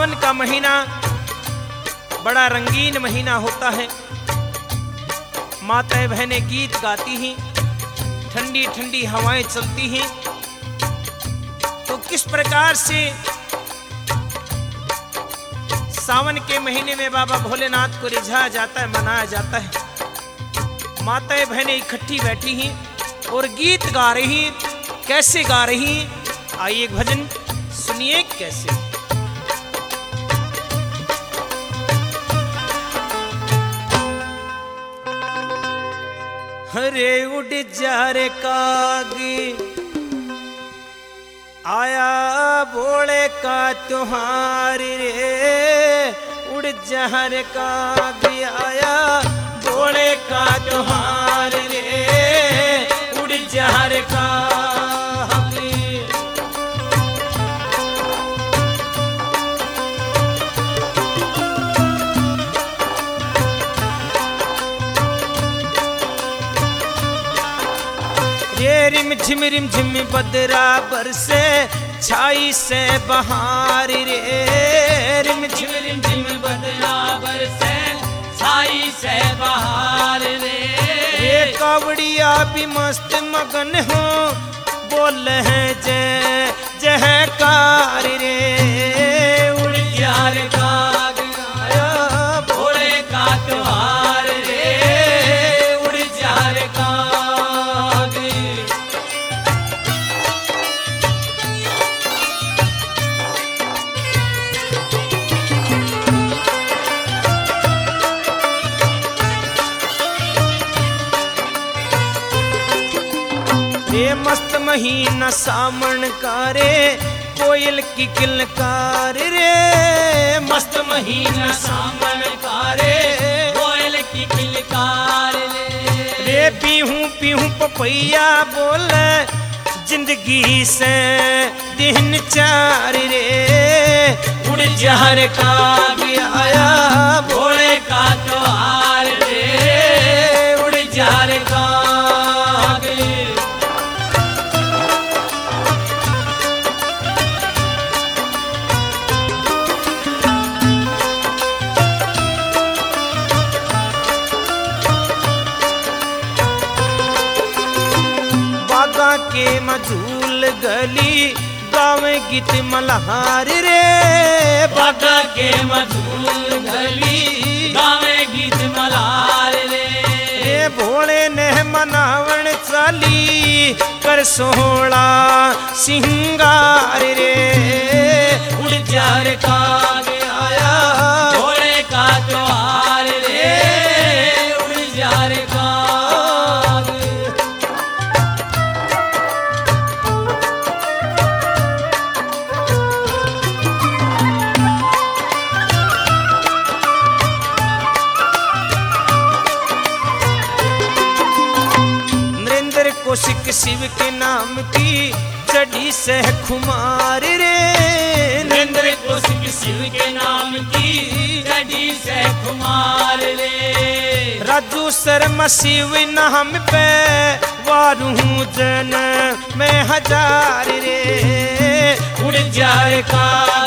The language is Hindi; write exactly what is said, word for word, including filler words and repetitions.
सावन का महीना बड़ा रंगीन महीना होता है। माताएं बहनें गीत गाती हैं, ठंडी ठंडी हवाएं चलती हैं। तो किस प्रकार से सावन के महीने में बाबा भोलेनाथ को रिझाया जाता है, मनाया जाता है। माताएं बहनें इकट्ठी बैठी हैं और गीत गा रही हैं। कैसे गा रही हैं? आइए एक भजन सुनिए कैसे। हरे उड़ जा रे कागी, आया भोले का त्योहार रे। उड़ जा रे कागी, आया भोले का त्योहार रे। उड़ जा रे कागी। ये रिम झिम रिम झिम बदरा बरसे, छाई से बहार रे। रिम झिम रिम झिम बदरा बरसे, छाई से बहार रे। ये कावड़िया भी मस्त मगन हो, बोल है जय जयकार रे। उड़ जा रे काग, आया भोले का त्योहार रे। उड़ जा रे काग। ये मस्त महीना सावन का रे, कोयल की किलकार रे। मस्त महीना सावन का रे, कोयल की किलकार रे। रे पीहूं पीहूं पपैया बोले, जिंदगी से दिन चार रे। उड़ जा रे कागी, आया भोले का त्योहार रे। उड़ जा रे कागी। के मझूल गली गावे गीत मल्हार रे। बागा के मझूल गली गावे गीत मल्हार रे। ये भोले ने मनावण चाली, कर सोहला सिंगार रे। उड़ जा रे काग, आया भोले का त्योहार रे। उड़ जा रे काग। कौशिक शिव के नाम की चढ़ी से खुमार रे। नरेंद्र कौशिक शिव के नाम की चढ़ी से खुमार रे। राजू शर्मा शिव नाम पे वारू जन में हजार रे। उड़ जा रे काग,